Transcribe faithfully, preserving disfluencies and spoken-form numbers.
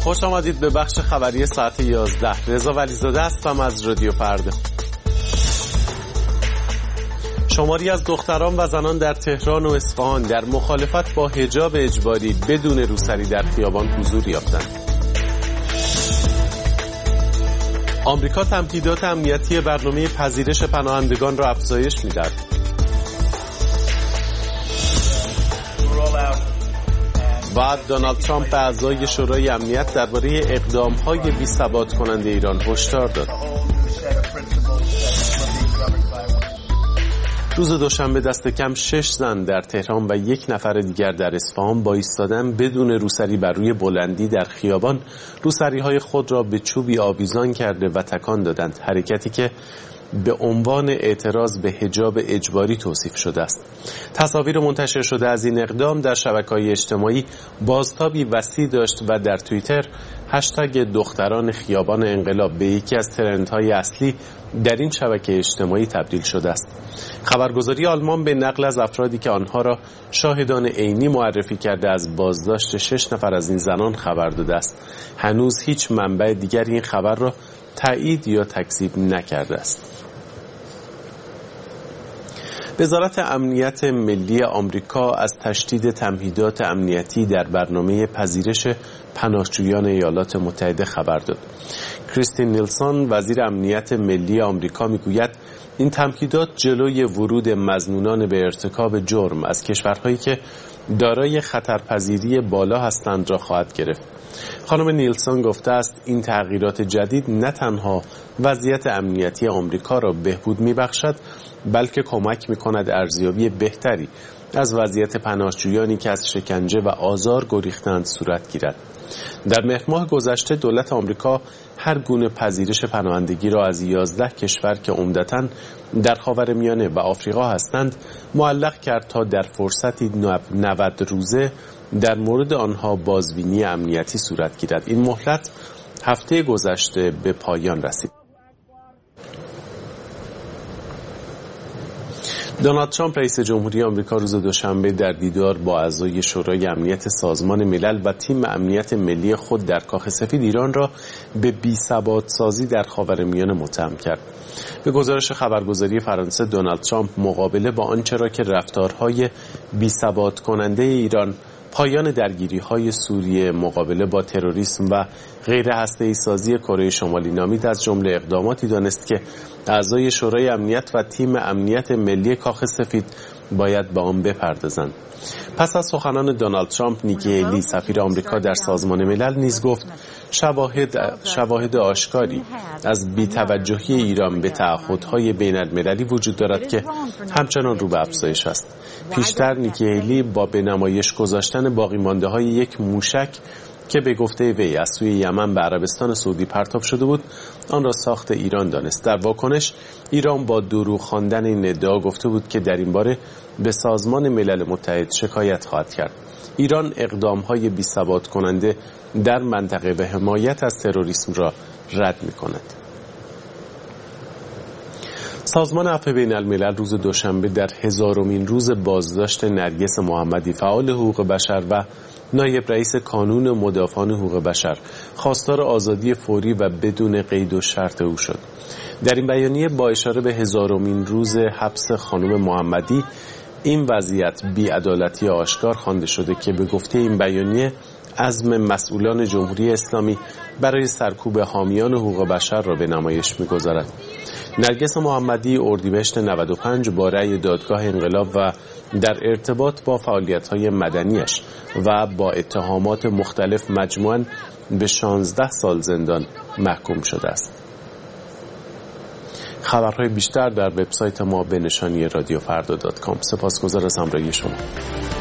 خوش آمدید به بخش خبری ساعت یازده. رضا ولیزاده هستم از رادیو فردا. شماری از دختران و زنان در تهران و اصفهان در مخالفت با حجاب اجباری بدون روسری در خیابان حضور یافتند. آمریکا تمهیدات امنیتی برنامه پذیرش پناهندگان را افزایش می‌دهد. و دونالد ترامپ به اعضای شورای امنیت درباره اقدام‌های بی‌ثبات کننده ایران هشدار داد. روز دوشنبه دست کم شش زن در تهران و یک نفر دیگر در اصفهان با ایستادن بدون روسری بر روی بلندی در خیابان روسری‌های خود را به چوبی آویزان کرده و تکان دادند، حرکتی که به عنوان اعتراض به حجاب اجباری توصیف شده است. تصاویر منتشر شده از این اقدام در شبکه‌های اجتماعی بازتابی وسیع داشت و در توییتر هشتگ دختران خیابان انقلاب به یکی از ترندهای اصلی در این شبکه اجتماعی تبدیل شده است. خبرگزاری آلمان به نقل از افرادی که آنها را شاهدان عینی معرفی کرده از بازداشت شش نفر از این زنان خبر داده است. هنوز هیچ منبع دیگری این خبر را تایید یا تکذیب نکرده است. وزارت امنیت ملی آمریکا از تشدید تمهیدات امنیتی در برنامه پذیرش پناهجویان ایالات متحده خبر داد. کریستین نیلسون وزیر امنیت ملی آمریکا میگوید این تمهیدات جلوی ورود مظنونان به ارتکاب جرم از کشورهایی که دارای خطرپذیری بالا هستند را خواهد گرفت. خانم نیلسون گفته است این تغییرات جدید نه تنها وضعیت امنیتی آمریکا را بهبود میبخشد، بلکه کمک میکند ارزیابی بهتری از وضعیت پناهجویانی که از شکنجه و آزار گریختند صورت گیرد. در مهر ماه گذشته دولت آمریکا هر گونه پذیرش پناهندگی را از یازده کشور که عمدتاً در خاورمیانه و آفریقا هستند معلق کرد تا در فرصتی نود روزه در مورد آنها بازبینی امنیتی صورت گیرد. این مهلت هفته گذشته به پایان رسید. دونالد ترامپ رئیس جمهوری آمریکا روز دوشنبه در دیدار با اعضای شورای امنیت سازمان ملل و تیم امنیت ملی خود در کاخ سفید ایران را به بی‌ثبات سازی در خاورمیانه متهم کرد. به گزارش خبرگزاری فرانسه دونالد ترامپ مقابله با آنچه را که رفتارهای بی‌ثبات کننده ایران، پایان درگیری‌های سوریه، مقابله با تروریسم و غیر هسته‌ای سازی کره شمالی نامید از جمله اقداماتی دانست که اعضای شورای امنیت و تیم امنیت ملی کاخ سفید باید به آن بپردازند. پس از سخنان دونالد ترامپ، نیکی هیلی سفیر آمریکا در سازمان ملل نیز گفت شواهد شواهد آشکاری از بی‌توجهی ایران به تعهدهای بین‌المللی وجود دارد که همچنان رو به افزایش است. پیشتر نیکی هیلی با به نمایش گذاشتن باقی مانده های یک موشک که به گفته وی از سوی یمن به عربستان سعودی پرتاب شده بود آن را ساخت ایران دانست. در واکنش ایران با دروغ خواندن این ادعا گفته بود که در این باره به سازمان ملل متحد شکایت خواهد کرد. ایران اقدام‌های بی‌ثبات کننده در منطقه و حمایت از تروریسم را رد می‌کند. سازمان عفو بین الملل روز دوشنبه در هزارمین روز بازداشت نرگس محمدی فعال حقوق بشر و نایب رئیس کانون مدافعان حقوق بشر خواستار آزادی فوری و بدون قید و شرط او شد. در این بیانیه با اشاره به هزارمین روز حبس خانم محمدی این وضعیت بی‌عدالتی آشکار خوانده شده که به گفته این بیانیه عزم مسئولان جمهوری اسلامی برای سرکوب حامیان حقوق بشر را به نمایش می‌گذارد. نرگس محمدی اردیبهشت نود و پنج با رأی دادگاه انقلاب و در ارتباط با فعالیت‌های مدنیش و با اتهامات مختلف مجموعاً به شانزده سال زندان محکوم شده است. خبرهای بیشتر در وبسایت ما به نشانی رادیو فردا دات کام. سپاسگزار از همراهی شما.